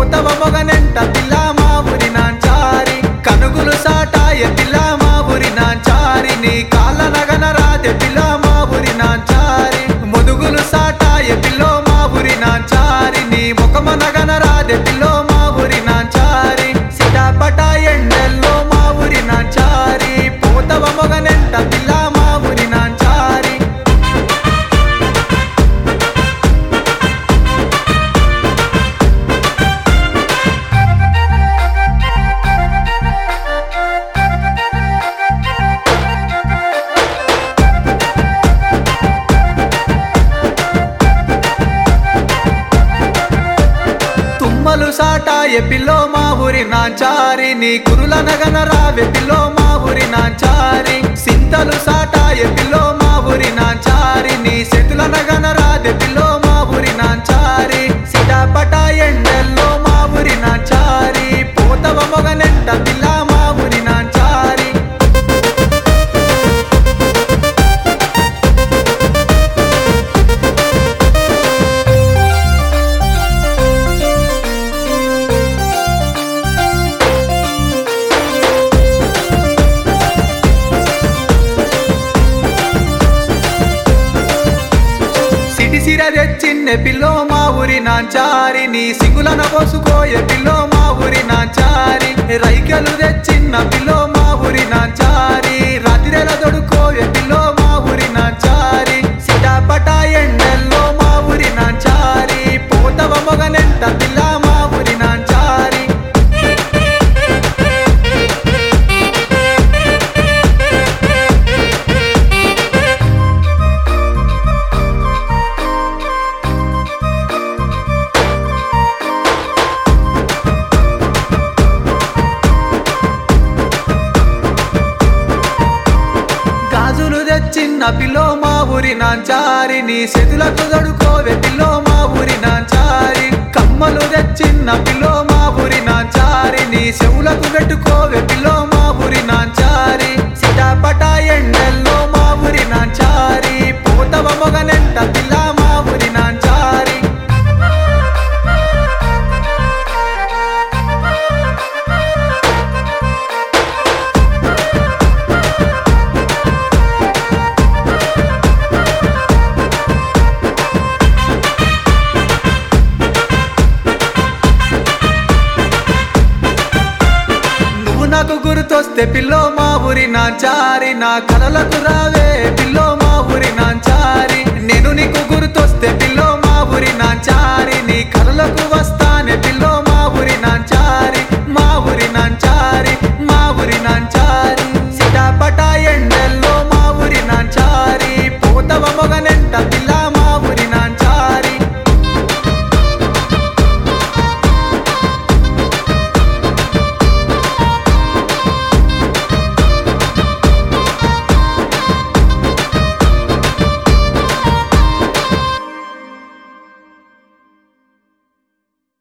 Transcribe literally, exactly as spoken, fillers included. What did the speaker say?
పోతవ మొగనెంట పిల్ల మా ఊరి నాంచారి కనుగులు సాటాయ పిల్ల మా ఊరి నాంచారి నీ కాళ్ళ నగన రాదే పిల్ల మా ఊరి నాంచారి ముదుగులు సాటాయ పిల్లో మా ఊరి నాంచారి నీ ముఖమ నగన రాదే పిల్లో మా ఊరి నాంచారి సిటాపట ఎండల్లో మా ఊరి నాంచారి పోతవ మొగనెంట పిల్ల మా ఊరి నాంచారి తుమ్మలు సాటాయ పిల్లో మా ఊరి నాంచారి నీ కురుల నగన రావే పిల్లో మా ఊరి నాంచారి సింతలు సాటాయ పిల్లో మా ఊరి నాంచారి నీ సెతుల నగన రాదే పిల్లో మా ఊరి నాంచారి సిటాపట ఎండల్లో మా ఊరి నాంచారి పోతవ మొగనెంట పిల్ల మా ఊరి నాంచారి సిరిసిర తెచ్చిన్నె పిల్లో మా ఊరి నాంచారి నీ సిగులన పోసుకోయే పిల్లో మా ఊరి నాంచారి రైకలు తెచ్చిన్న పిల్లో మా ఊరి నాంచారి రాత్రిల దొడుకోయే పిల్లో మా ఊరి నాంచారి సిటాపట ఎండల్లో మా ఊరి నాంచారి పోతవ మొగనెంట పిల్ల మా ఊరి నాంచారి గాజులు తెచ్చిన్న పిల్లో మా ఊరి నాంచారి నీ సెతులకు దొడుకోవే పిల్లో మా ఊరి నాంచారి కమ్మలు తెచ్చిన్న పిల్లో మా ఊరి నాంచారి నీ చెవులకు పెట్టుకోవే పిల్లో మా ఊరి నాంచారి సిటాపట ఎండల్లో మా ఊరి నాంచారి పోతవ మొగనెంట పిల్ల మా ఊరి నాంచారి నాకు గుర్తొస్తే పిల్లో మా ఊరి నాంచారి నా కలలకు రావే పిల్లో మా ఊరి నాంచారి నేను నీకు గుర్తొస్తే పిల్లో మా ఊరి నాంచారి నీ కలలకు వస్తా